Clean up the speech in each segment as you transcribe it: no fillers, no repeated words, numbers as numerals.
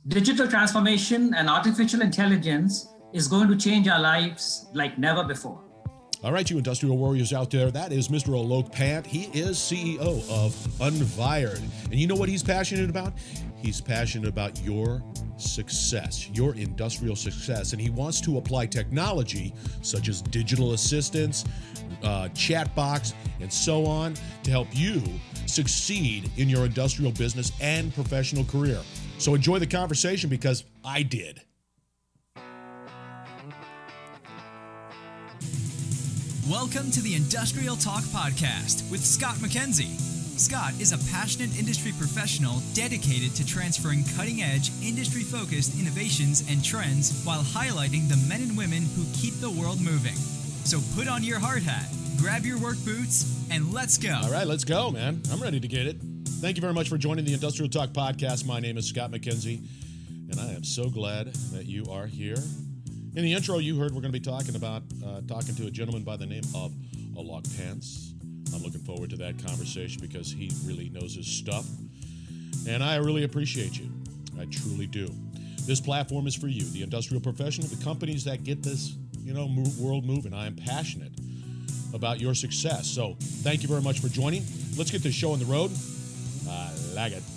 Digital transformation and artificial intelligence is going to change our lives like never before. All right, you industrial warriors out there, that is Mr. Alok Pant. He is CEO of Unvired. And you know what he's passionate about? He's passionate about your success, your industrial success. And he wants to apply technology such as digital assistants, chat box, and so on to help you succeed in your industrial business and professional career. So enjoy the conversation because I did. Welcome to the Industrial Talk Podcast with Scott McKenzie. Scott is a passionate industry professional dedicated to transferring cutting-edge, industry-focused innovations and trends while highlighting the men and women who keep the world moving. So put on your hard hat, grab your work boots, and let's go. All right, let's go, man. I'm ready to get it. Thank you very much for joining the Industrial Talk Podcast. My name is Scott McKenzie, and I am so glad that you are here. In the intro, you heard we're going to be talking to a gentleman by the name of Alok Pant. I'm looking forward to that conversation because he really knows his stuff, and I really appreciate you. I truly do. This platform is for you, the industrial professional, the companies that get this, world moving. I am passionate about your success. So thank you very much for joining. Let's get this show on the road. I like it.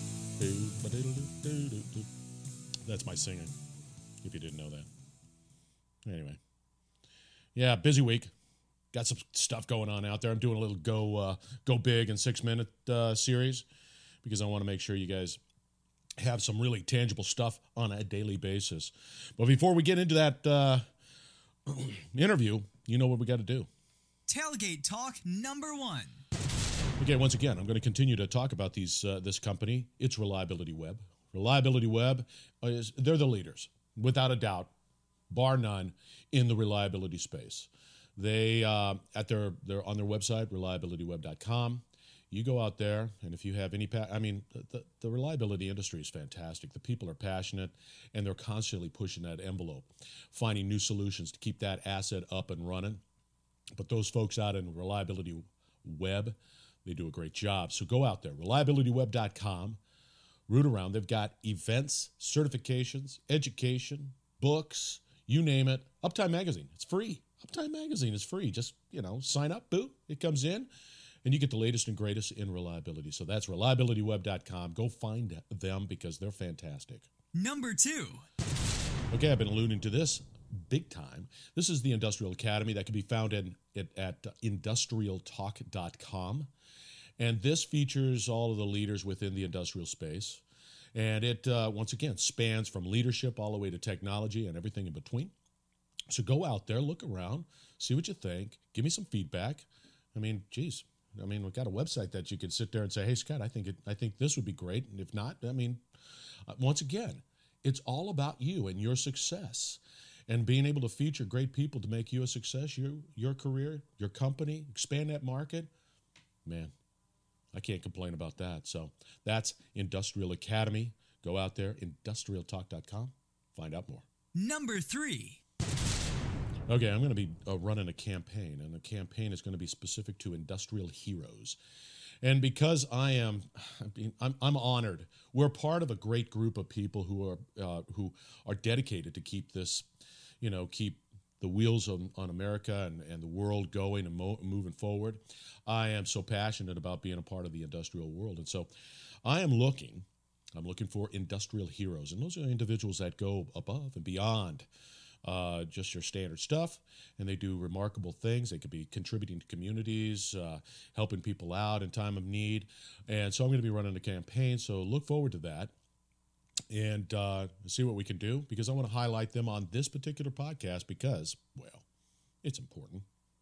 That's my singing, if you didn't know that. Anyway, yeah, busy week. Got some stuff going on out there. I'm doing a little go big in 6-minute series because I want to make sure you guys have some really tangible stuff on a daily basis. But before we get into that interview, you know what we got to do. Tailgate Talk number 1. Okay, once again, I'm going to continue to talk about this company. It's Reliability Web. Reliability Web they're the leaders, without a doubt. Bar none, in the reliability space. They they're on their website, reliabilityweb.com. You go out there, and if you have any, the reliability industry is fantastic. The people are passionate, and they're constantly pushing that envelope, finding new solutions to keep that asset up and running. But those folks out in Reliability Web, they do a great job. So go out there, reliabilityweb.com, root around. They've got events, certifications, education, books, you name it. Uptime Magazine, it's free. Uptime Magazine is free. Just, sign up, boop, it comes in, and you get the latest and greatest in reliability. So that's reliabilityweb.com. Go find them because they're fantastic. Number 2. Okay, I've been alluding to this big time. This is the Industrial Academy that can be found at industrialtalk.com. And this features all of the leaders within the industrial space. And it, once again, spans from leadership all the way to technology and everything in between. So go out there, look around, see what you think, give me some feedback. We've got a website that you could sit there and say, hey, Scott, I think this would be great. And if not, once again, it's all about you and your success and being able to feature great people to make you a success, your career, your company, expand that market. Man, I can't complain about that. So that's Industrial Academy. Go out there, industrialtalk.com. Find out more. Number 3. Okay, I'm going to be running a campaign, and the campaign is going to be specific to industrial heroes. And because I'm honored. We're part of a great group of people who are dedicated to keep this, keep the wheels on America and the world going and moving forward. I am so passionate about being a part of the industrial world. And so I'm looking for industrial heroes. And those are individuals that go above and beyond just your standard stuff. And they do remarkable things. They could be contributing to communities, helping people out in time of need. And so I'm going to be running a campaign. So look forward to that. And see what we can do, because I want to highlight them on this particular podcast because, well, it's important,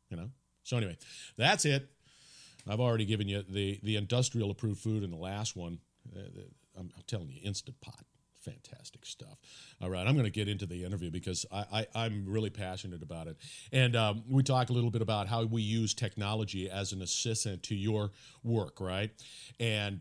So anyway, that's it. I've already given you the industrial approved food in the last one. I'm telling you, Instant Pot. Fantastic stuff. All right, I'm going to get into the interview because I'm really passionate about it. And we talk a little bit about how we use technology as an assistant to your work, right? And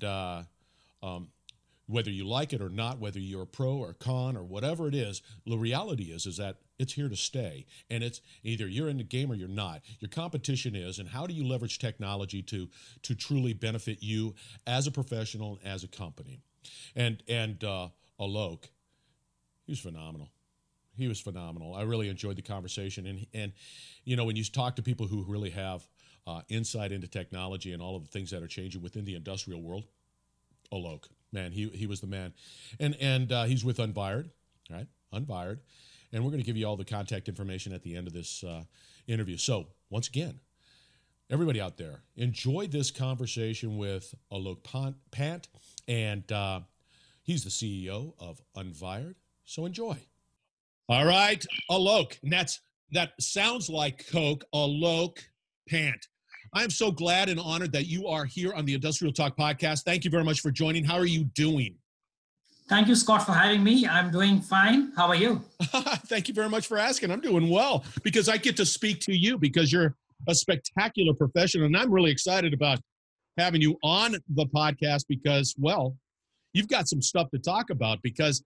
whether you like it or not, whether you're a pro or con or whatever it is, the reality is that it's here to stay. And it's either you're in the game or you're not. Your competition is, and how do you leverage technology to truly benefit you as a professional, as a company? And Alok, He was phenomenal. He was phenomenal. I really enjoyed the conversation. And when you talk to people who really have insight into technology and all of the things that are changing within the industrial world, Alok, man, he was the man. And he's with Unwired, right? Unwired. And we're going to give you all the contact information at the end of this interview. So once again, everybody out there, enjoy this conversation with Alok Pant. And he's the CEO of Unwired. So enjoy. All right, Alok. And that sounds like Coke, Alok Pant. I'm so glad and honored that you are here on the Industrial Talk podcast. Thank you very much for joining. How are you doing? Thank you, Scott, for having me. I'm doing fine. How are you? Thank you very much for asking. I'm doing well because I get to speak to you because you're a spectacular professional. And I'm really excited about having you on the podcast because, well, you've got some stuff to talk about because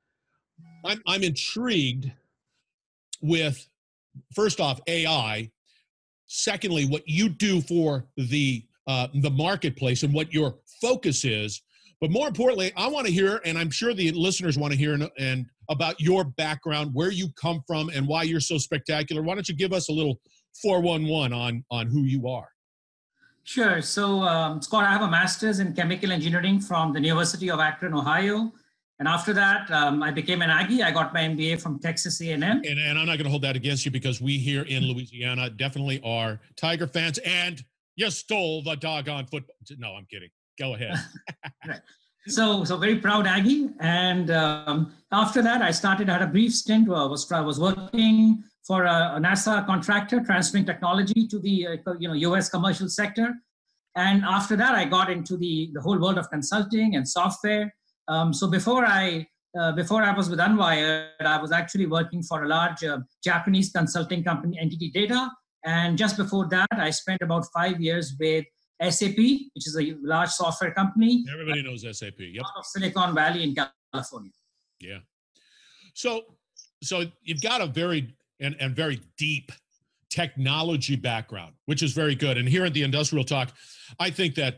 I'm intrigued with, first off, AI. Secondly, what you do for the marketplace and what your focus is. But more importantly, I want to hear, and I'm sure the listeners want to hear, and about your background, where you come from, and why you're so spectacular. Why don't you give us a little 411 on who you are? Sure. So, Scott, I have a master's in chemical engineering from the University of Akron, Ohio. And after that, I became an Aggie. I got my MBA from Texas A&M. And I'm not going to hold that against you because we here in Louisiana definitely are Tiger fans. And you stole the doggone football. No, I'm kidding. Go ahead. Right. So very proud Aggie. And after that, I had a brief stint where I was working for a NASA contractor, transferring technology to the U.S. commercial sector. And after that, I got into the whole world of consulting and software. So before I was with Unwired, I was actually working for a large Japanese consulting company, Entity Data. And just before that, I spent about 5 years with SAP, which is a large software company. Everybody knows SAP. Yep. Out of Silicon Valley in California. Yeah. So you've got a very deep technology background, which is very good. And here at the Industrial Talk, I think that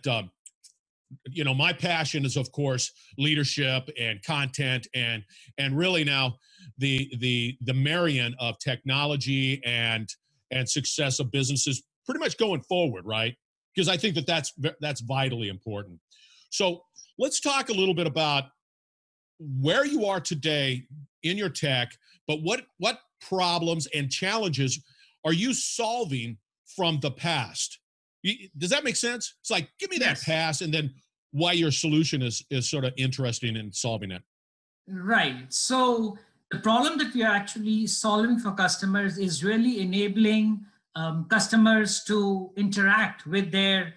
my passion is, of course, leadership and content, and really now the marrying of technology and success of businesses pretty much going forward, right? Because I think that's vitally important. So let's talk a little bit about where you are today in your tech, but what problems and challenges are you solving from the past? Does that make sense? It's like, give me that past and then why your solution is sort of interesting in solving it. Right. So the problem that we are actually solving for customers is really enabling customers to interact with their,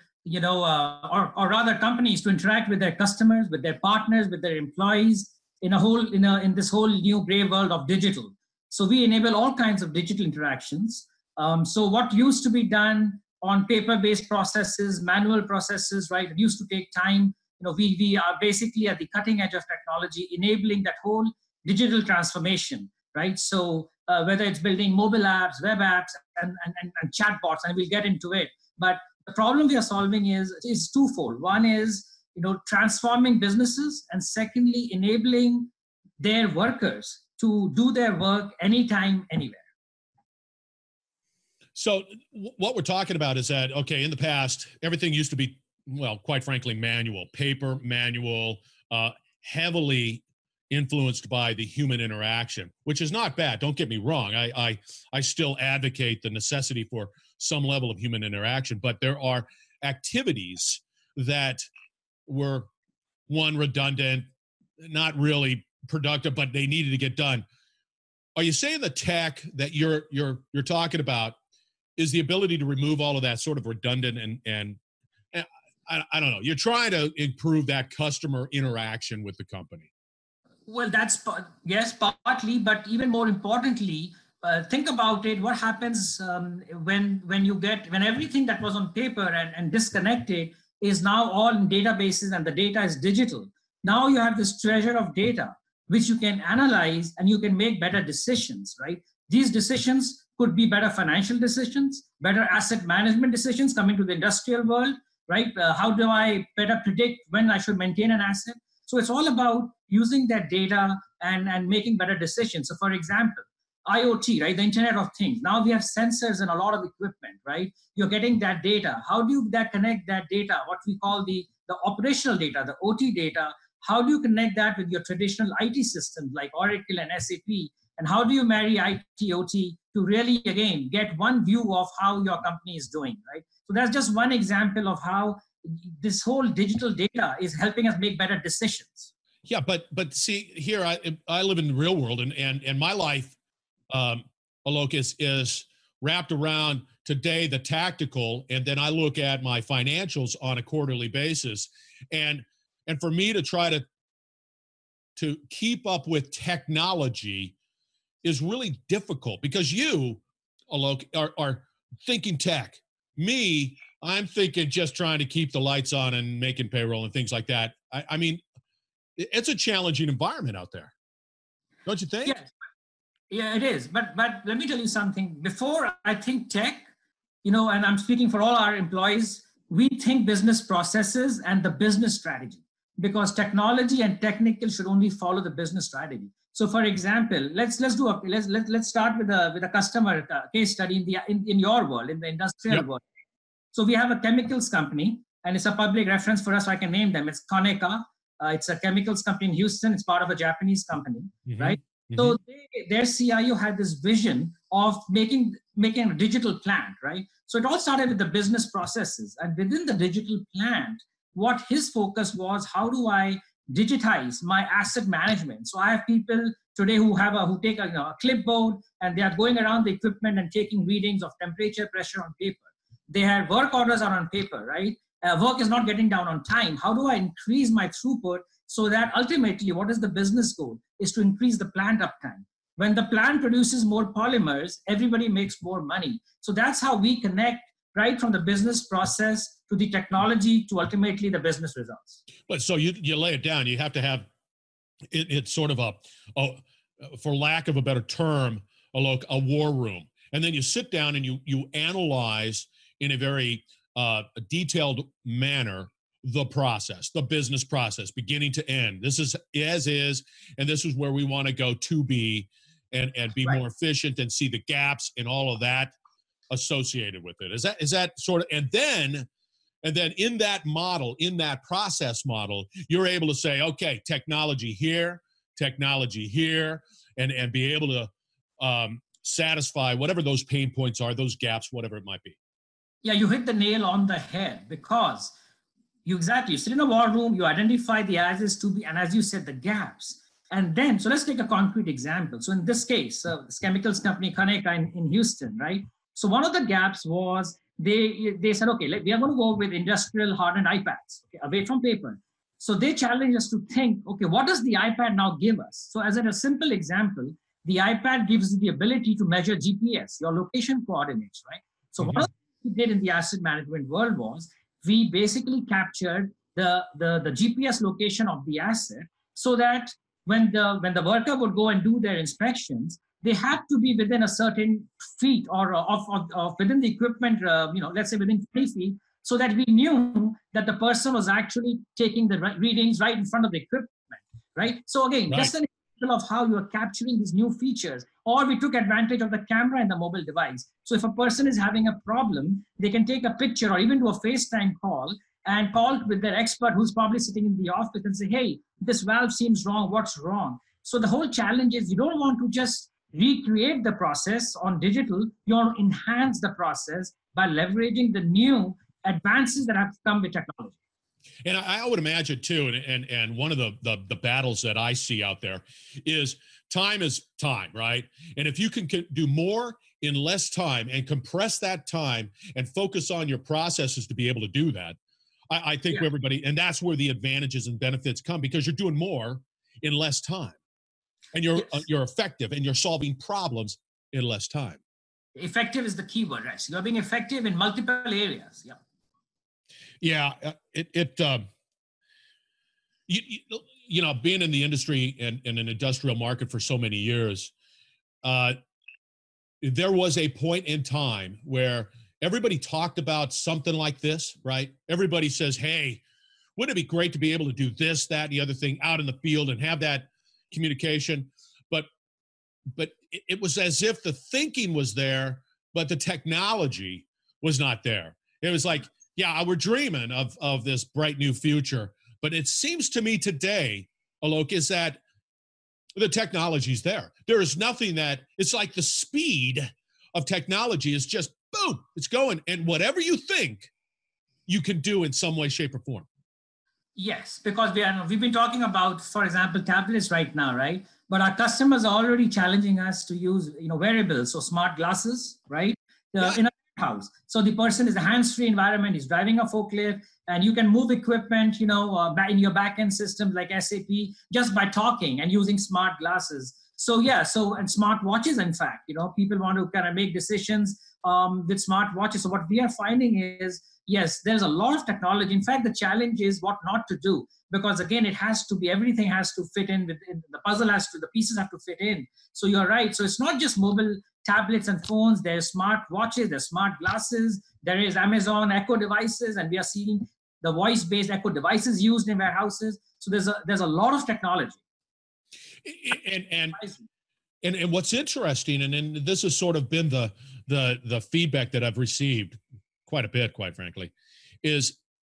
or rather companies to interact with their customers, with their partners, with their employees in this whole new brave world of digital. So we enable all kinds of digital interactions. So what used to be done on paper-based processes, manual processes, right? It used to take time. We are basically at the cutting edge of technology, enabling that whole digital transformation, right? So whether it's building mobile apps, web apps, and chatbots, and we'll get into it. But the problem we are solving is twofold. One is, transforming businesses, and secondly, enabling their workers to do their work anytime, anywhere. So what we're talking about is that, okay, in the past, everything used to be, well, quite frankly, manual, heavily influenced by the human interaction, which is not bad. Don't get me wrong. I still advocate the necessity for some level of human interaction, but there are activities that were, one, redundant, not really productive, but they needed to get done. Are you saying the tech that you're talking about is the ability to remove all of that sort of redundant and I don't know, you're trying to improve that customer interaction with the company? Well, yes, partly, but even more importantly, think about it. What happens when everything that was on paper and disconnected is now all in databases and the data is digital. Now you have this treasure of data, which you can analyze and you can make better decisions, right? These decisions could be better financial decisions, better asset management decisions coming to the industrial world, right? How do I better predict when I should maintain an asset? So it's all about using that data and making better decisions. So for example, IoT, right? The Internet of Things. Now we have sensors and a lot of equipment, right? You're getting that data. How do you connect that data, what we call the operational data, the OT data? How do you connect that with your traditional IT systems like Oracle and SAP? And how do you marry IT, OT to really, again, get one view of how your company is doing, right? So that's just one example of how this whole digital data is helping us make better decisions. Yeah, but see here, I live in the real world, and my life, Alok, is wrapped around today the tactical, and then I look at my financials on a quarterly basis, and for me to try to keep up with technology is really difficult because you, Alok, are thinking tech. Me, I'm thinking just trying to keep the lights on and making payroll and things like that. I mean, it's a challenging environment out there, don't you think? Yes. Yeah, it is. But let me tell you something. Before I think tech, and I'm speaking for all our employees, we think business processes and the business strategy, because technology and technical should only follow the business strategy. So, for example, let's start with a customer case study in your world, in the industrial world. So we have a chemicals company, and it's a public reference for us, so I can name them. It's Kaneka. It's a chemicals company in Houston. It's part of a Japanese company, right? So their CIO had this vision of making a digital plant, right? So it all started with the business processes, and within the digital plant, what his focus was: how do I digitize my asset management? So I have people today who take a clipboard, and they are going around the equipment and taking readings of temperature, pressure on paper. They have work orders are on paper, right? Work is not getting down on time. How do I increase my throughput so that ultimately, what is the business goal? Is to increase the plant uptime. When the plant produces more polymers, everybody makes more money. So that's how we connect right from the business process to the technology to ultimately the business results. But so you lay it down. You have to have it's sort of for lack of a better term, a war room. And then you sit down and you analyze in a very detailed manner the process, the business process, beginning to end. This is as is, and this is where we want to go to be, and be more efficient, and see the gaps and all of that associated with it. Is that sort of, and then in that model, in that process model, you're able to say, okay, technology here, and be able to satisfy whatever those pain points are, those gaps, whatever it might be. Yeah, you hit the nail on the head, because you sit in a war room, you identify the as is to be, and as you said, the gaps. And then, so let's take a concrete example. So in this case, this chemicals company, Kaneka in Houston, right? So one of the gaps was they said, okay, we are going to go with industrial hardened iPads, away from paper. So they challenged us to think, okay, what does the iPad now give us? So as a simple example, the iPad gives you the ability to measure GPS, your location coordinates, right? So what we did in the asset management world was we basically captured the GPS location of the asset, so that when the worker would go and do their inspections, they had to be within a certain feet or of within the equipment, let's say within 20 feet, so that we knew that the person was actually taking the readings right in front of the equipment, right? So again, just an example of how you are capturing these new features. Or we took advantage of the camera in the mobile device. So if a person is having a problem, they can take a picture or even do a FaceTime call and call with their expert who's probably sitting in the office and say, hey, this valve seems wrong, what's wrong? So the whole challenge is you don't want to just recreate the process on digital, you want to enhance the process by leveraging the new advances that have come with technology. And I would imagine too, and one of the battles that I see out there is time, right? And if you can do more in less time and compress that time and focus on your processes to be able to do that, I think everybody, and that's where the advantages and benefits come, because you're doing more in less time, and you're effective, and you're solving problems in less time. Effective is the key word, right? So you're being effective in multiple areas. Yeah. Yeah, being in the industry and in an industrial market for so many years, there was a point in time where everybody talked about something like this, right? Everybody says, hey, wouldn't it be great to be able to do this, that, and the other thing out in the field and have that communication? But it was as if the thinking was there, but the technology was not there. It was like, yeah, we're dreaming of this bright new future. But it seems to me today, Alok, is that the technology's there. There is nothing that, it's like the speed of technology is just, boom, it's going. And whatever you think, you can do in some way, shape, or form. Yes, because we've been talking about, for example, tablets right now, right? But our customers are already challenging us to use, wearables, so smart glasses, right? In a house. So the person is a hands-free environment, he's driving a forklift, and you can move equipment, in your back-end systems like SAP just by talking and using smart glasses. So and smart watches, in fact, people want to kind of make decisions with smart watches. So what we are finding is, yes, there's a lot of technology. In fact, the challenge is what not to do, because again, everything has to fit in, the pieces have to fit in. So you're right. So it's not just mobile tablets and phones, there's smart watches, there's smart glasses, there is Amazon Echo devices, and we are seeing the voice-based Echo devices used in warehouses. So there's a lot of technology. And what's interesting, and this has sort of been the feedback that I've received quite a bit, quite frankly, is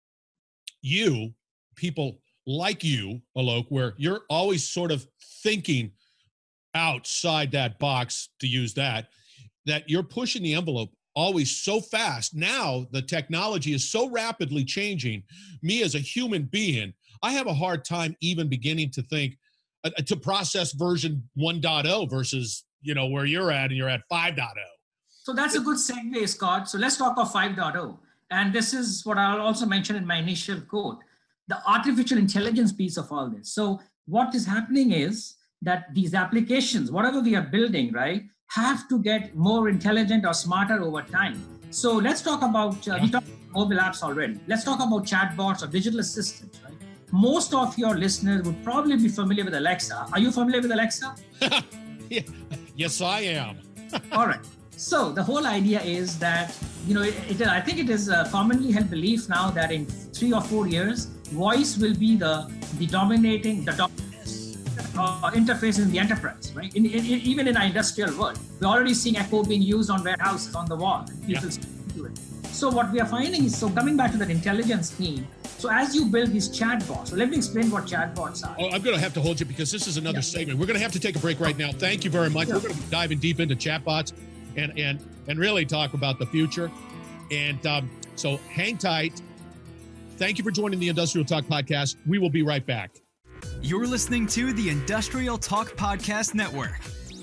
people like you, Alok, where you're always sort of thinking outside that box, to use that you're pushing the envelope always so fast. Now the technology is so rapidly changing. Me as a human being, I have a hard time even beginning to think, to process version 1.0 versus, where you're at, and you're at 5.0. So that's a good segue, Scott. So let's talk of 5.0. And this is what I'll also mention in my initial quote, the artificial intelligence piece of all this. So what is happening is that these applications, whatever we are building, right, have to get more intelligent or smarter over time. So let's talk about, we talked about mobile apps already. Let's talk about chatbots or digital assistants, right? Most of your listeners would probably be familiar with Alexa. Are you familiar with Alexa? Yes, I am. All right. So the whole idea is that, I think it is a commonly held belief now that in 3 or 4 years, voice will be the dominating interface in the enterprise, right? Even in our industrial world, we're already seeing Echo being used on warehouses, on the wall. People speak to it. So what we are finding is, coming back to that intelligence theme, so as you build these chatbots, so let me explain what chatbots are. Oh, I'm going to have to hold you because this is another segment. We're going to have to take a break right now. Thank you very much. We're going to be diving deep into chatbots and really talk about the future. And so hang tight. Thank you for joining the Industrial Talk Podcast. We will be right back. You're listening to the Industrial Talk Podcast Network.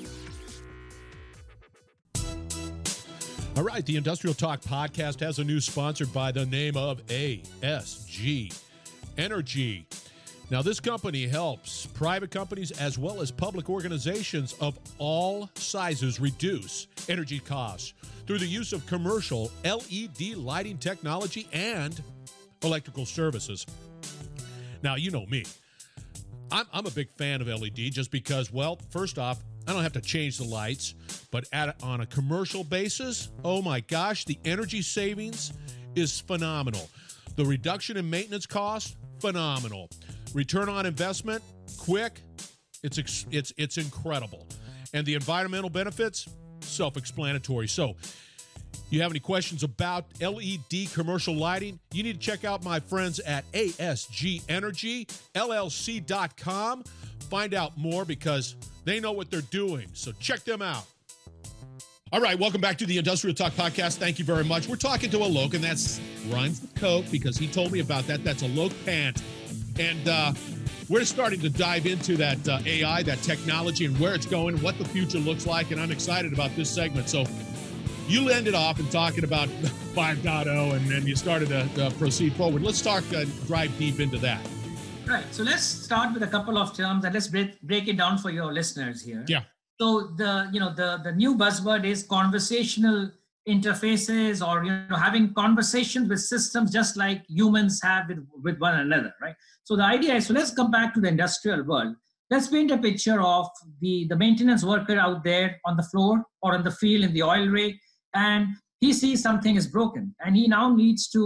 All right, the Industrial Talk Podcast has a new sponsor by the name of ASG Energy. Now, this company helps private companies as well as public organizations of all sizes reduce energy costs through the use of commercial LED lighting technology and electrical services. Now, you know me. I'm a big fan of LED just because, well, first off, I don't have to change the lights, but on a commercial basis, oh my gosh, the energy savings is phenomenal. The reduction in maintenance costs, phenomenal. Return on investment, quick, it's incredible. And the environmental benefits, self-explanatory. So, you have any questions about LED commercial lighting? You need to check out my friends at ASG Energy, LLC.com. Find out more because they know what they're doing. So check them out. All right, welcome back to the Industrial Talk Podcast. Thank you very much. We're talking to Alok, and that's rhymes with Coke because he told me about that. That's Alok Pant. And we're starting to dive into that AI, that technology, and where it's going, what the future looks like. And I'm excited about this segment. So you ended off in talking about 5.0, and then you started to proceed forward. Let's drive deep into that. Right. So let's start with a couple of terms and let's break it down for your listeners here. Yeah. So the new buzzword is conversational interfaces, or having conversations with systems just like humans have with one another, right? So the idea is, so let's come back to the industrial world. Let's paint a picture of the maintenance worker out there on the floor or on the field in the oil rig, and he sees something is broken, and he now needs to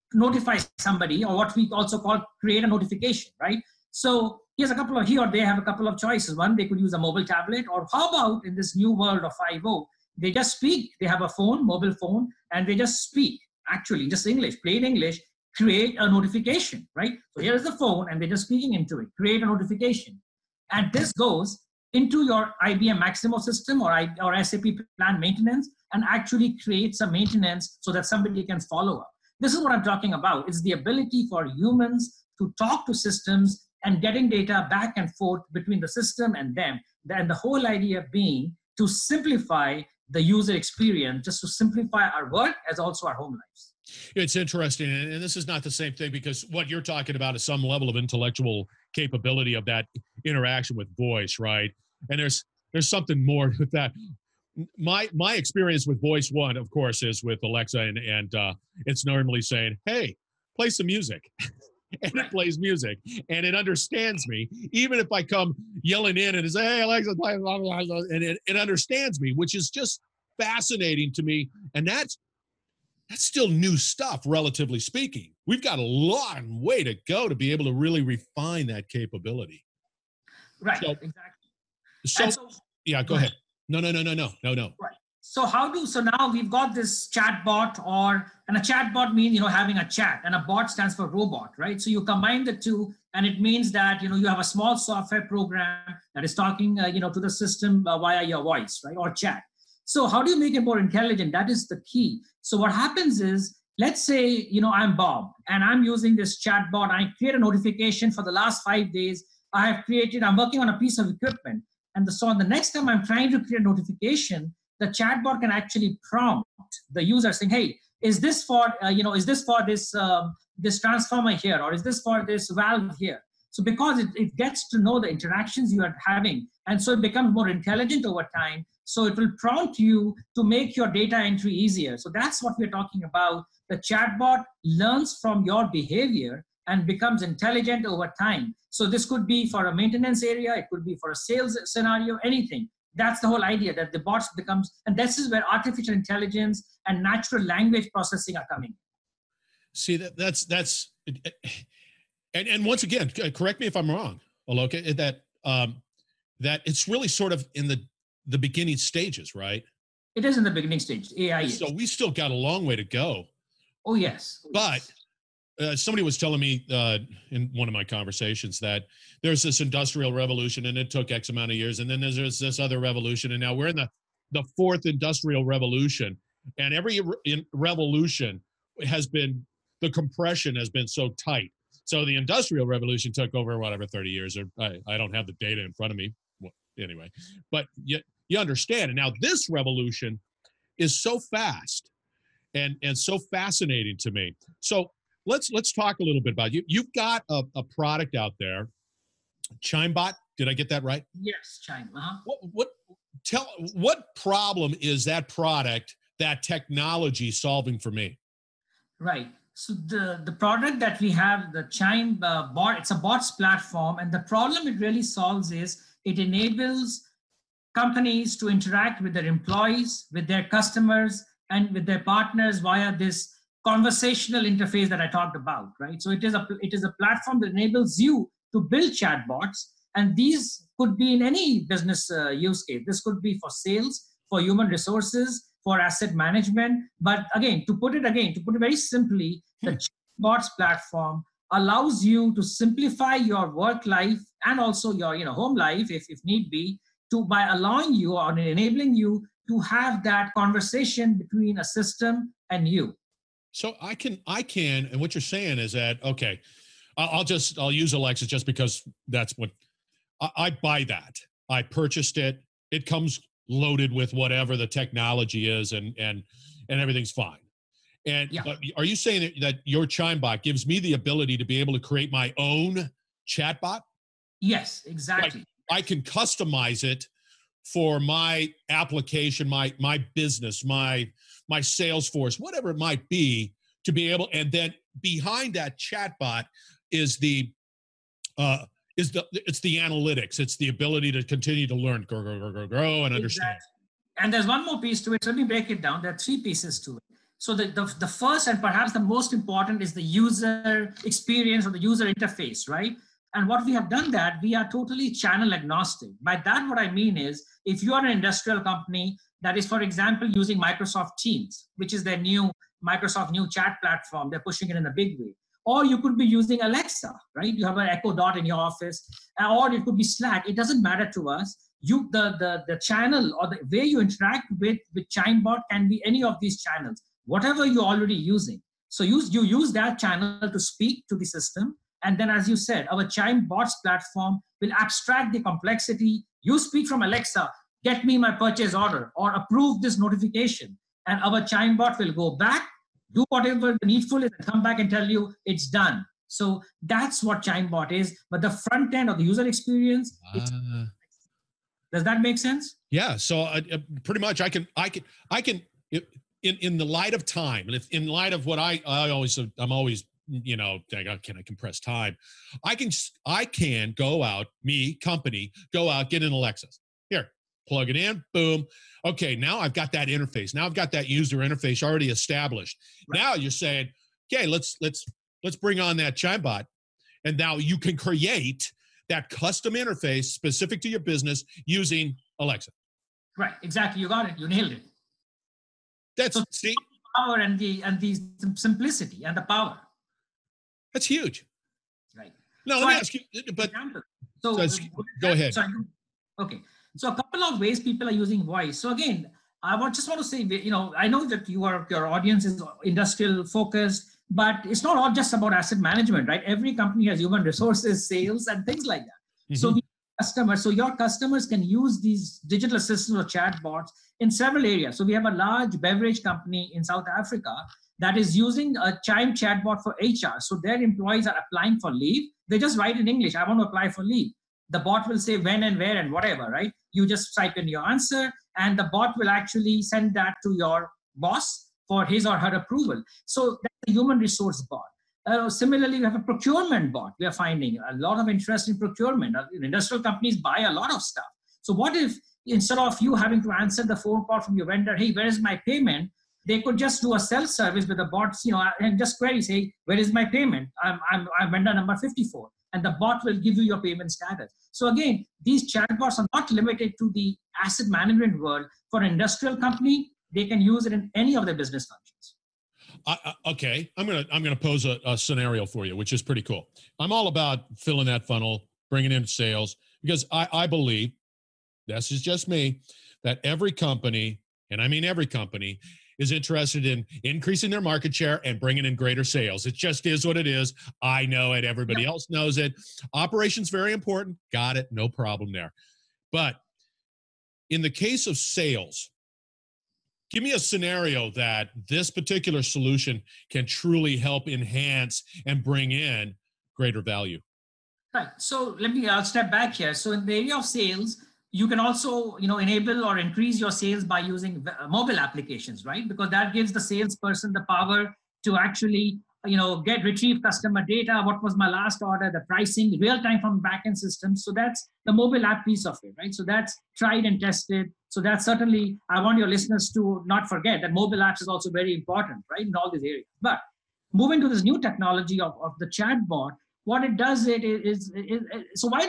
notify somebody, or what we also call create a notification, right? So he or they have a couple of choices. One, they could use a mobile tablet, or how about in this new world of 5.0, they just speak. They have a phone, mobile phone, and they just speak, actually, just English, plain English, create a notification, right? So here is the phone, and they're just speaking into it, create a notification. And this goes into your IBM Maximo system or SAP Plant Maintenance, and actually creates a maintenance so that somebody can follow up. This is what I'm talking about. It's the ability for humans to talk to systems and getting data back and forth between the system and them. And the whole idea being to simplify the user experience, just to simplify our work as also our home lives. It's interesting, and this is not the same thing, because what you're talking about is some level of intellectual capability of that interaction with voice, right? And there's something more with that. My experience with Voice One, of course, is with Alexa, and it's normally saying, "Hey, play some music," and it plays music, and it understands me, even if I come yelling in and say, "Hey, Alexa, play blah, blah, blah," and it understands me, which is just fascinating to me, and that's still new stuff, relatively speaking. We've got a long way to go to be able to really refine that capability. Right, So, exactly. So yeah, go ahead. No. Right. So now we've got this chatbot, and a chatbot means, having a chat, and a bot stands for robot, right? So you combine the two, and it means that, you have a small software program that is talking, to the system via your voice, right? Or chat. So how do you make it more intelligent? That is the key. So what happens is, let's say, I'm Bob, and I'm using this chatbot. I create a notification for the last 5 days. I'm working on a piece of equipment. And so the next time I'm trying to create a notification, the chatbot can actually prompt the user saying, "Hey, is this for this transformer here, or is this for this valve here?" So because it gets to know the interactions you are having, and so it becomes more intelligent over time. So it will prompt you to make your data entry easier. So that's what we're talking about. The chatbot learns from your behavior and becomes intelligent over time. So this could be for a maintenance area, it could be for a sales scenario, anything. That's the whole idea, that the bots becomes, and this is where artificial intelligence and natural language processing are coming. See, that's and once again, correct me if I'm wrong, Alok, that it's really sort of in the beginning stages, right? It is in the beginning stage, AI is. So we still got a long way to go. Oh, yes. But somebody was telling me in one of my conversations that there's this industrial revolution, and it took X amount of years, and then there's this other revolution, and now we're in the fourth industrial revolution, and every revolution the compression has been so tight. So the industrial revolution took over, 30 years, or I don't have the data in front of me. Well, anyway, but you understand. And now this revolution is so fast and so fascinating to me. So let's talk a little bit about you. You've got a product out there, ChimeBot. Did I get that right? Yes, Chime. What problem is that product, that technology, solving for me? Right. So the product that we have, the Chime bot, it's a bots platform, and the problem it really solves is it enables companies to interact with their employees, with their customers, and with their partners via this conversational interface that I talked about, right? So it is a platform that enables you to build chatbots, and these could be in any business use case. This could be for sales, for human resources, for asset management. But again, to put it very simply, the chatbots platform allows you to simplify your work life and also your home life, if need be, by allowing you or enabling you to have that conversation between a system and you. So I can, and what you're saying is that, okay, I'll use Alexa just because that's what I buy that. I purchased it. It comes loaded with whatever the technology is, and everything's fine. And yeah. But are you saying that your ChimeBot gives me the ability to be able to create my own chatbot? Yes, exactly. Like I can customize it for my application, my business, my Salesforce, whatever it might be, to be able, and then behind that chatbot is the analytics. It's the ability to continue to learn, grow, and understand. Exactly. And there's one more piece to it. So let me break it down. There are 3 pieces to it. So the first and perhaps the most important is the user experience or the user interface, right? And what we have done that, we are totally channel agnostic. By that, what I mean is, if you are an industrial company that is, for example, using Microsoft Teams, which is their new Microsoft new chat platform, they're pushing it in a big way. Or you could be using Alexa, right? You have an Echo Dot in your office, or it could be Slack. It doesn't matter to us. The channel or the way you interact with ChimeBot can be any of these channels, whatever you're already using. So you use that channel to speak to the system. And then, as you said, our ChimeBots platform will abstract the complexity. You speak from Alexa, get me my purchase order or approve this notification. And our ChimeBot will go back, do whatever the needful is, and come back and tell you it's done. So that's what ChimeBot is. But the front end of the user experience, does that make sense? Yeah. So pretty much I can in the light of time, and in light of what I'm always, can I compress time? I can go out, go out, get an Alexa. Here, plug it in, boom. Okay, now I've got that interface. Now I've got that user interface already established. Right. Now you're saying, okay, let's bring on that ChimeBot, and now you can create that custom interface specific to your business using Alexa. Right, exactly. You got it. You nailed it. That's so the power and the simplicity and the power. That's huge. Right. No, let me ask you, but go ahead. Sorry. Okay. So a couple of ways people are using voice. So again, I just want to say, I know that your audience is industrial focused, but it's not all just about asset management, right? Every company has human resources, sales, and things like that. Mm-hmm. So your customers can use these digital assistants or chatbots in several areas. So we have a large beverage company in South Africa that is using a Chime chatbot for HR. So their employees are applying for leave. They just write in English, I want to apply for leave. The bot will say when and where and whatever, right? You just type in your answer, and the bot will actually send that to your boss for his or her approval. So that's a human resource bot. Similarly, we have a procurement bot. We are finding a lot of interest in procurement. Industrial companies buy a lot of stuff. So what if instead of you having to answer the phone call from your vendor, hey, where is my payment? They could just do a self-service with the bots, and just query, say, where is my payment? I'm vendor number 54. And the bot will give you your payment status. So again, these chatbots are not limited to the asset management world. For an industrial company, they can use it in any of their business functions. Okay, I'm gonna pose a scenario for you, which is pretty cool. I'm all about filling that funnel, bringing in sales, because I believe, this is just me, that every company, and I mean every company, is interested in increasing their market share and bringing in greater sales. It just is what it is. I know it. Everybody else knows it. Operations very important. Got it. No problem there. But in the case of sales, give me a scenario that this particular solution can truly help enhance and bring in greater value. Right. So I'll step back here. So in the area of sales, you can also, enable or increase your sales by using mobile applications, right? Because that gives the salesperson the power to actually, retrieve customer data. What was my last order? The pricing, real time from backend systems. So that's the mobile app piece of it, right? So that's tried and tested. So that's certainly, I want your listeners to not forget that mobile apps is also very important, right? In all these areas. But moving to this new technology of the chatbot, what it does so why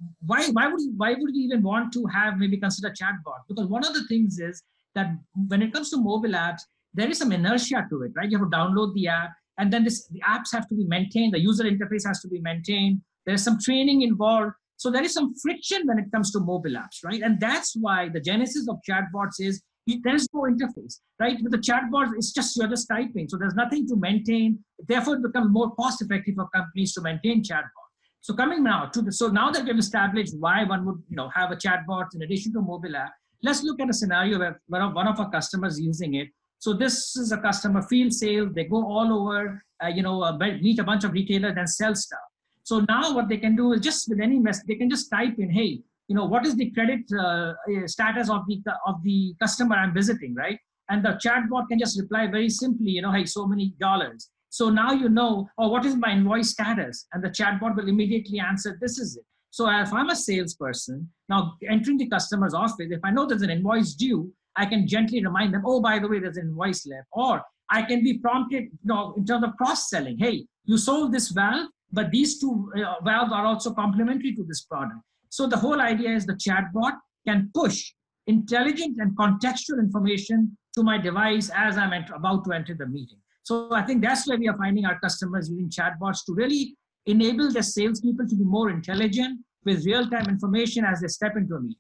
would you even want to have maybe consider chatbot? Because one of the things is that when it comes to mobile apps, there is some inertia to it, right? You have to download the app, and then the apps have to be maintained. The user interface has to be maintained. There's some training involved. So there is some friction when it comes to mobile apps, right? And that's why the genesis of chatbots is there's no interface, right? With the chatbot, you're just typing. So there's nothing to maintain. Therefore, it becomes more cost effective for companies to maintain chatbots. So coming now now that we've established why one would have a chatbot in addition to a mobile app, let's look at a scenario where one of our customers using it. So this is a customer field sale. They go all over, meet a bunch of retailers and sell stuff. So now what they can do is just with any mess, they can just type in, hey, what is the credit status of the customer I'm visiting, right? And the chatbot can just reply very simply, hey, so many dollars. So now what is my invoice status? And the chatbot will immediately answer, this is it. So if I'm a salesperson, now entering the customer's office, if I know there's an invoice due, I can gently remind them, oh, by the way, there's an invoice left. Or I can be prompted, in terms of cross-selling. Hey, you sold this valve, but these two valves are also complementary to this product. So the whole idea is the chatbot can push intelligent and contextual information to my device as I'm about to enter the meeting. So I think that's where we are finding our customers using chatbots to really enable their salespeople to be more intelligent with real-time information as they step into a meeting.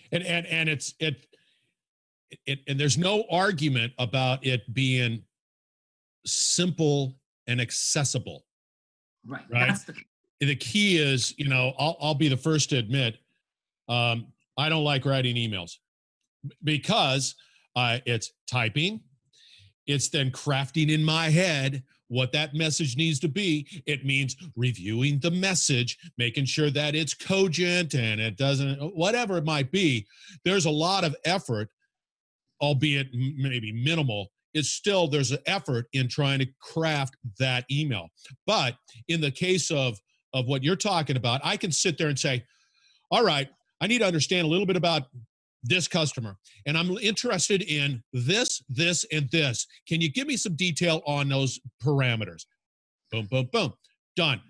And there's no argument about it being simple and accessible. Right. That's the key is, I'll be the first to admit, I don't like writing emails because it's typing. It's then crafting in my head what that message needs to be. It means reviewing the message, making sure that it's cogent and it doesn't, whatever it might be. There's a lot of effort, albeit maybe minimal. It's still, there's an effort in trying to craft that email. But in the case of what you're talking about, I can sit there and say, all right, I need to understand a little bit about this customer, and I'm interested in this, and this. Can you give me some detail on those parameters? Boom, boom, boom. Done.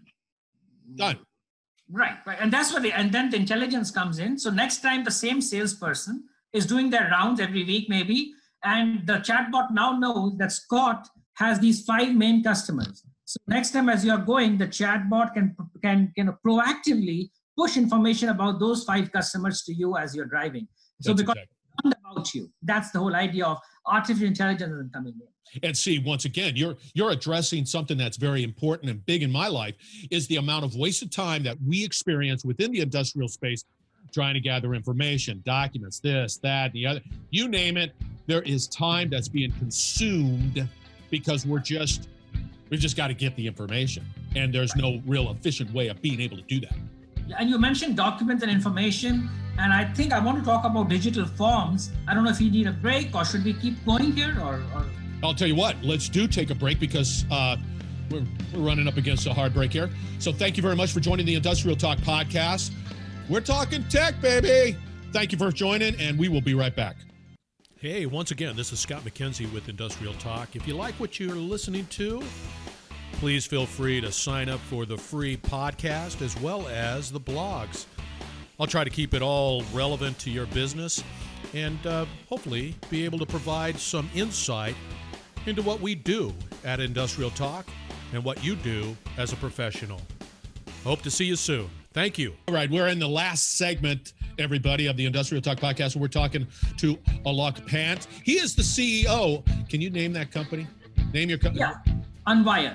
Right. And that's what and then the intelligence comes in. So next time the same salesperson is doing their rounds every week, maybe, and the chatbot now knows that Scott has these 5 main customers. So next time as you're going, the chatbot can proactively push information about those 5 customers to you as you're driving. So because it's not about you, that's the whole idea of artificial intelligence coming in. And see, once again, you're addressing something that's very important and big in my life, is the amount of wasted time that we experience within the industrial space trying to gather information, documents, this, that, the other, you name it. There is time that's being consumed because we've just got to get the information, and there's no real efficient way of being able to do that. And you mentioned documents and information, and I think I want to talk about digital forms. I don't know if you need a break or should we keep going here or... I'll tell you what, let's take a break because we're running up against a hard break here. So thank you very much for joining the Industrial Talk podcast. We're talking tech, baby. Thank you for joining, and we will be right back. Hey, once again, this is Scott McKenzie with Industrial Talk. If you like what you're listening to, please feel free to sign up for the free podcast as well as the blogs. I'll try to keep it all relevant to your business and hopefully be able to provide some insight into what we do at Industrial Talk and what you do as a professional. Hope to see you soon. Thank you. All right, we're in the last segment, everybody, of the Industrial Talk podcast. We're talking to Alok Pant. He is the CEO. Can you name that company? Name your company. Yeah, Unwired.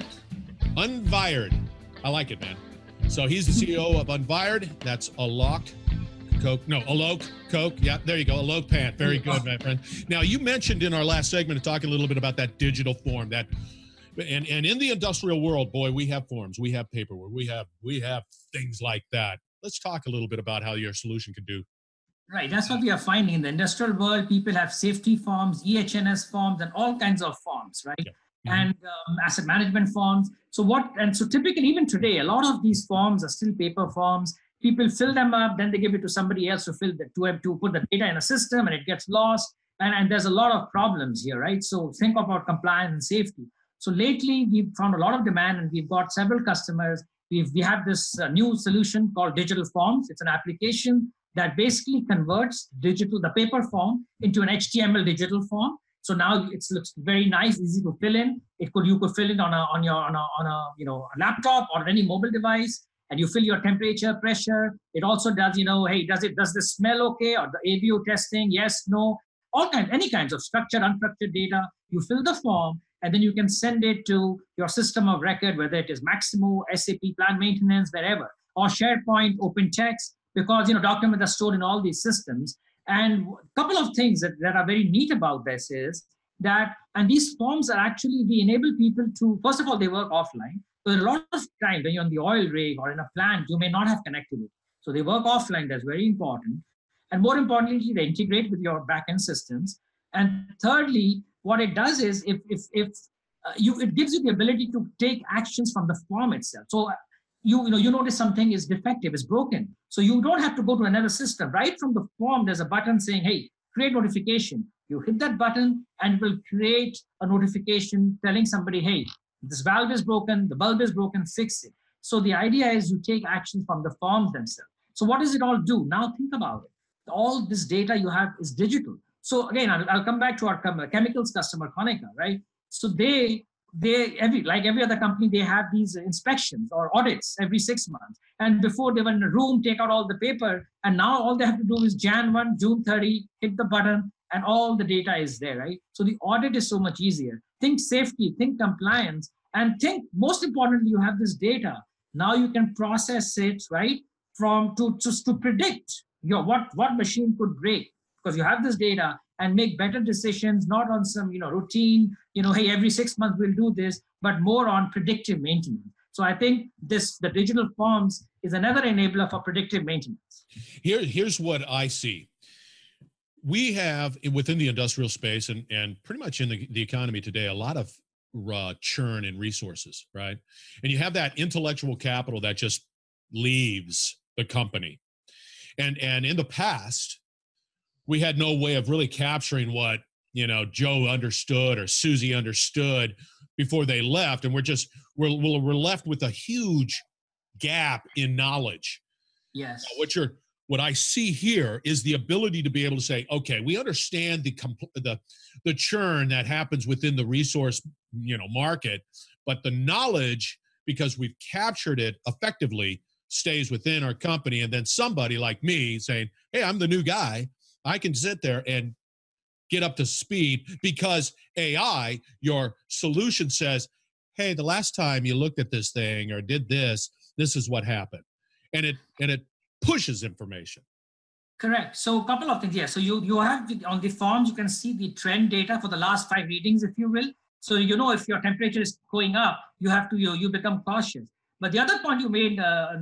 I like it, man. So he's the CEO of Unwired. That's Alok Coke. Yeah, there you go. Alok Pant. Very good, my friend. Now, you mentioned in our last segment, talking a little bit about that digital form, and in the industrial world, boy, we have forms, we have paperwork, we have things like that. Let's talk a little bit about how your solution can do. Right. That's what we are finding in the industrial world. People have safety forms, EHS forms, and all kinds of forms, right? Yeah. And asset management forms. So typically, even today, a lot of these forms are still paper forms. People fill them up, then they give it to somebody else to put the data in a system, and it gets lost. And there's a lot of problems here, right? So think about compliance and safety. So lately, we've found a lot of demand, and we've got several customers. We have this new solution called Digital Forms. It's an application that basically converts the paper form into an HTML digital form. So now it looks very nice, easy to fill in. You could fill it on a laptop or any mobile device, and you fill your temperature, pressure. It also does, hey, does this smell okay, or the ABO testing, yes, no, any kinds of structured, unstructured data. You fill the form, and then you can send it to your system of record, whether it is Maximo, SAP, plant maintenance, wherever, or SharePoint, OpenText, because documents are stored in all these systems. And a couple of things that are very neat about this is that, and these forms are actually, we enable people to, first of all, they work offline. So a lot of times when you're on the oil rig or in a plant, you may not have connectivity. So they work offline, that's very important. And more importantly, they integrate with your backend systems. And thirdly, what it does is it gives you the ability to take actions from the form itself. So you notice something is defective, is broken. So you don't have to go to another system. Right from the form, there's a button saying, hey, create notification, You hit that button and it will create a notification telling somebody, hey, this valve is broken, the bulb is broken, fix it. So the idea is you take action from the forms themselves. So what does it all do? Now think about it. All this data you have is digital. So again, I'll come back to our chemicals customer, Konica, right? So like every other company, they have these inspections or audits every 6 months. And before they were in a room, take out all the paper. And now all they have to do is Jan 1, June 30, hit the button, and all the data is there, right? So the audit is so much easier. Think safety, think compliance, and think, most importantly, you have this data. Now you can process it, right? To predict what machine could break, because you have this data, and make better decisions, not on some routine, hey, every 6 months we'll do this, but more on predictive maintenance. So I think the digital forms is another enabler for predictive maintenance. Here's what I see. We have within the industrial space and pretty much in the economy today, a lot of churn in resources, right? And you have that intellectual capital that just leaves the company. And in the past, we had no way of really capturing what, Joe understood or Susie understood before they left. And we're left with a huge gap in knowledge. Yes. What I see here is the ability to be able to say, okay, we understand the churn that happens within the resource, market, but the knowledge, because we've captured it effectively, stays within our company. And then somebody like me saying, hey, I'm the new guy. I can sit there and get up to speed because AI, your solution says, hey, the last time you looked at this thing or did this is what happened. And it pushes information. Correct. So a couple of things here. So you have on the forms, you can see the trend data for the last 5 readings, if you will. So if your temperature is going up, you become cautious. But the other point you made,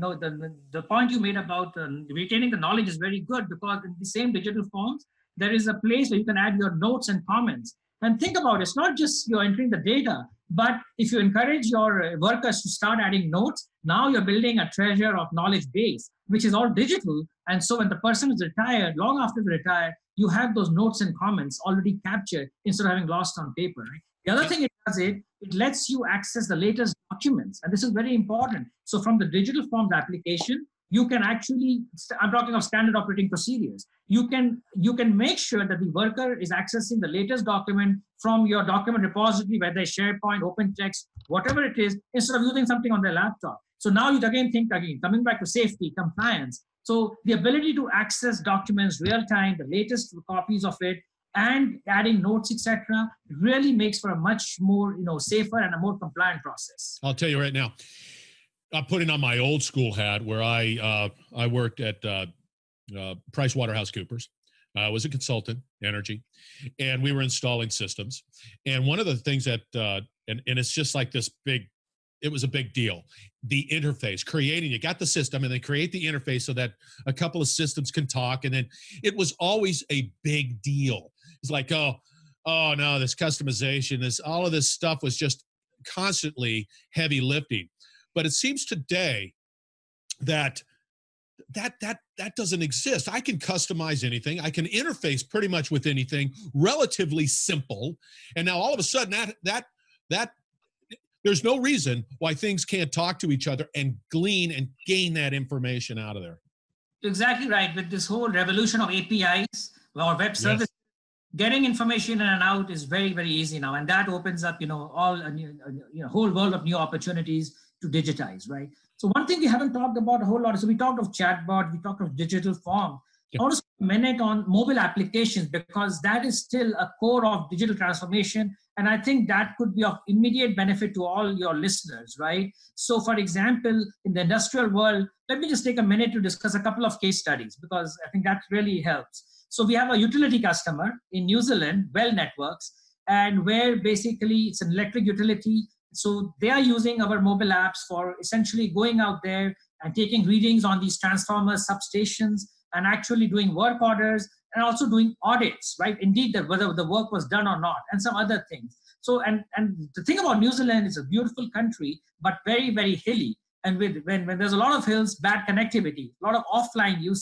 the point you made about retaining the knowledge is very good, because in the same digital forms, there is a place where you can add your notes and comments. And think about it, it's not just you're entering the data, but if you encourage your workers to start adding notes, now you're building a treasure of knowledge base, which is all digital. And so when the person is retired, long after they retire, you have those notes and comments already captured instead of having lost on paper. Right? The other thing it does, it lets you access the latest documents. And this is very important. So from the digital forms application, you can actually, I'm talking of standard operating procedures. You can make sure that the worker is accessing the latest document from your document repository, whether it's SharePoint, OpenText, whatever it is, instead of using something on their laptop. So now you coming back to safety, compliance. So the ability to access documents real time, the latest copies of it, and adding notes, etc., really makes for a much more safer and a more compliant process. I'll tell you right now, I'm putting on my old school hat where I worked at PricewaterhouseCoopers. I was a consultant, energy, and we were installing systems. And one of the things that, and it's just like this big, it was a big deal. The interface, you got the system and then create the interface so that a couple of systems can talk. And then it was always a big deal. It's like, oh no, this customization, all of this stuff was just constantly heavy lifting. But it seems today that doesn't exist. I can customize anything. I can interface pretty much with anything, relatively simple. And now all of a sudden that there's no reason why things can't talk to each other and glean and gain that information out of there. Exactly right. With this whole revolution of APIs or web services, getting information in and out is very, very easy now. And that opens up, all a whole world of new opportunities to digitize, right? So one thing we haven't talked about a whole lot. So we talked of chatbot, we talked of digital form. I want to spend a minute on mobile applications, because that is still a core of digital transformation. And I think that could be of immediate benefit to all your listeners, right? So for example, in the industrial world, let me just take a minute to discuss a couple of case studies, because I think that really helps. So we have a utility customer in New Zealand, Well Networks, and where basically it's an electric utility. So they are using our mobile apps for essentially going out there and taking readings on these transformers, substations, and actually doing work orders and also doing audits, right? Indeed, whether the work was done or not, and some other things. So, and the thing about New Zealand is a beautiful country, but very, very hilly. And when there's a lot of hills, bad connectivity, a lot of offline usage.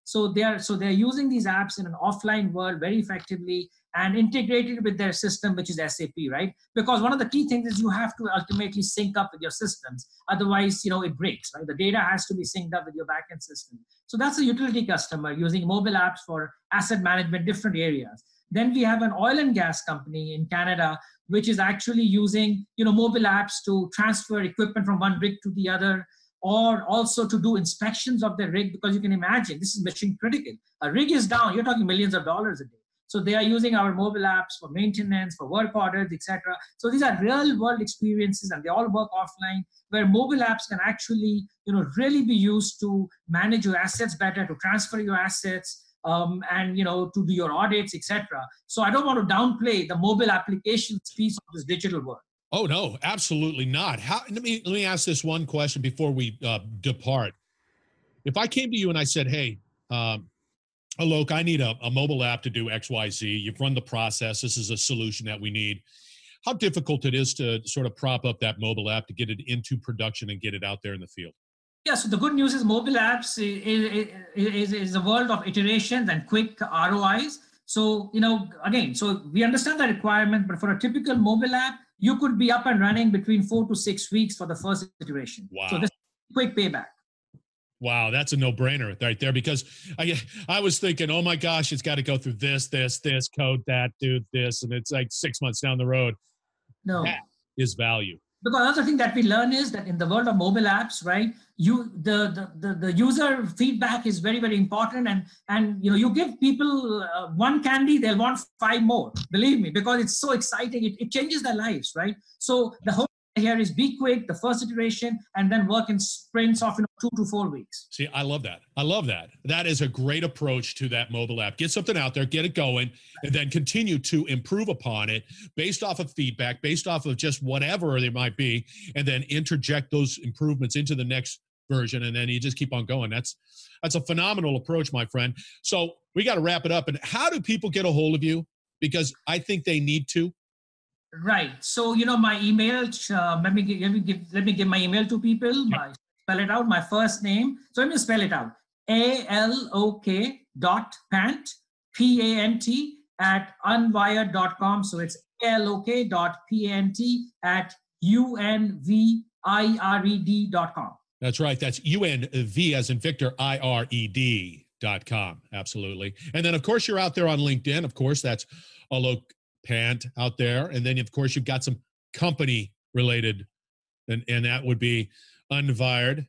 So they're using these apps in an offline world very effectively and integrated with their system, which is SAP, right? Because one of the key things is you have to ultimately sync up with your systems. Otherwise, it breaks, right? The data has to be synced up with your backend system. So that's a utility customer using mobile apps for asset management, different areas. Then we have an oil and gas company in Canada, which is actually using, mobile apps to transfer equipment from one rig to the other, or also to do inspections of the rig, because you can imagine this is mission critical. A rig is down, you're talking millions of dollars a day. So they are using our mobile apps for maintenance, for work orders, etc. So these are real world experiences, and they all work offline, where mobile apps can actually, really be used to manage your assets better, to transfer your assets, and to do your audits, etc. So I don't want to downplay the mobile applications piece of this digital world. Oh no, absolutely not. Let me ask this one question before we depart. If I came to you and I said, "Hey, Alok, I need a mobile app to do X, Y, Z. You've run the process. This is a solution that we need." How difficult it is to sort of prop up that mobile app to get it into production and get it out there in the field? Yeah, so the good news is mobile apps is a world of iterations and quick ROIs. So, again, so we understand the requirement, but for a typical mobile app, you could be up and running between 4 to 6 weeks for the first iteration. Wow. So this is quick payback. Wow, that's a no-brainer right there, because I was thinking, oh my gosh, it's got to go through this, code that, do this, and it's like 6 months down the road. No. That is value. Because another thing that we learn is that in the world of mobile apps, right, the user feedback is very, very important, and you give people one candy, they'll want 5 more. Believe me, because it's so exciting, it changes their lives, right? So the whole here is be quick, the first iteration, and then work in sprints of 2 to 4 weeks. See, I love that. I love that. That is a great approach to that mobile app. Get something out there, get it going, and then continue to improve upon it based off of feedback, based off of just whatever there might be, and then interject those improvements into the next version, and then you just keep on going. That's a phenomenal approach, my friend. So we got to wrap it up. And how do people get a hold of you? Because I think they need to. Right. So, my email, let me give my email to people. Spell it out, my first name. So let me spell it out. alok.pant, P-A-N-T, @unwired.com. So it's alok.pant@unvired.com. That's right. That's UNV as in Victor, IRED.com. Absolutely. And then, of course, you're out there on LinkedIn. Of course, that's Alok Pant out there. And then, of course, you've got some company related, and that would be Unwired,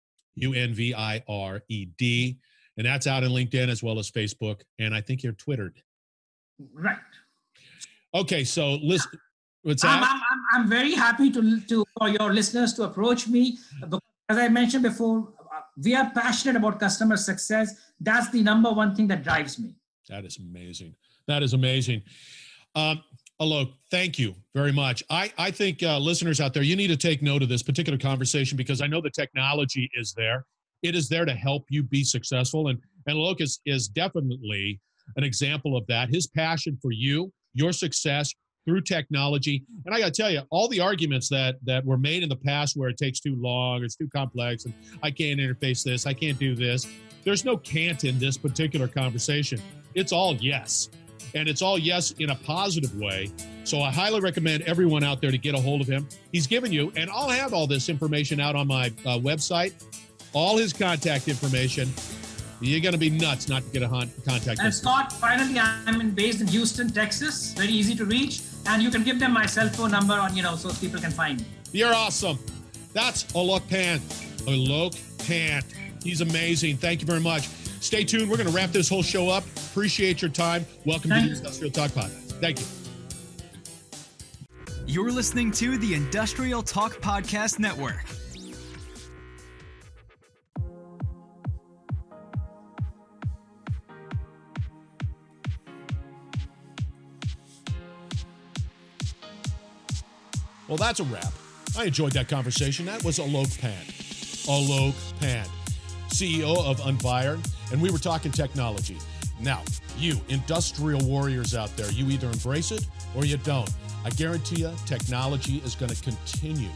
UNVIRED. And that's out in LinkedIn as well as Facebook. And I think you're Twittered. Right. Okay. So listen, what's that? I'm very happy for your listeners to approach me. As I mentioned before, we are passionate about customer success. That's the number one thing that drives me. That is amazing. That is amazing. Alok, thank you very much. I think listeners out there, you need to take note of this particular conversation, because I know the technology is there. It is there to help you be successful. And Alok is definitely an example of that. His passion for you, your success through technology. And I got to tell you, all the arguments that were made in the past where it takes too long, it's too complex, and I can't interface this, I can't do this. There's no can't in this particular conversation. It's all yes. And it's all yes in a positive way. So I highly recommend everyone out there to get a hold of him. He's given you, and I'll have all this information out on my website, all his contact information. You're going to be nuts not to get a contact. And Scott, finally, I'm based in Houston, Texas. Very easy to reach. And you can give them my cell phone number on, so people can find me. You're awesome. That's Alok Pant. Alok Pant. He's amazing. Thank you very much. Stay tuned. We're going to wrap this whole show up. Appreciate your time. Welcome to the Industrial Talk Podcast. Thank you. You're listening to the Industrial Talk Podcast Network. Well, that's a wrap. I enjoyed that conversation. That was Alok Pant. Alok Pant, CEO of Unwired, and we were talking technology. Now, you industrial warriors out there, you either embrace it or you don't. I guarantee you technology is going to continue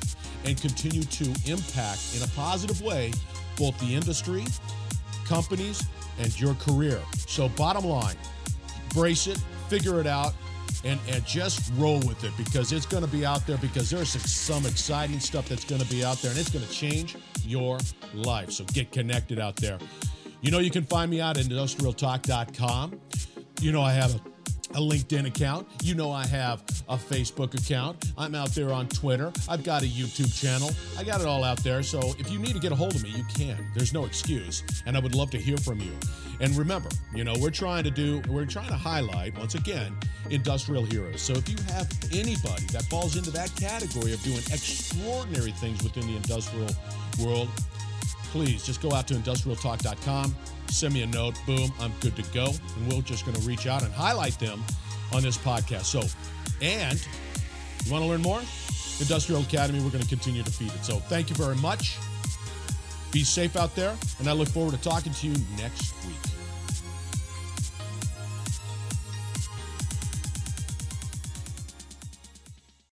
to impact in a positive way both the industry, companies, and your career. So bottom line, brace it, figure it out, and just roll with it, because it's going to be out there, because there's some exciting stuff that's going to be out there, and it's going to change your life. So get connected out there. You know, you can find me out at industrialtalk.com. You know, I have a LinkedIn account. You know, I have a Facebook account. I'm out there on Twitter. I've got a YouTube channel. I got it all out there. So if you need to get a hold of me, you can. There's no excuse. And I would love to hear from you. And remember, you know, we're trying to highlight, once again, industrial heroes. So if you have anybody that falls into that category of doing extraordinary things within the industrial world, please just go out to industrialtalk.com, send me a note, boom, I'm good to go. And we're just going to reach out and highlight them on this podcast. So, and you want to learn more? Industrial Academy, we're going to continue to feed it. So thank you very much. Be safe out there, and I look forward to talking to you next week.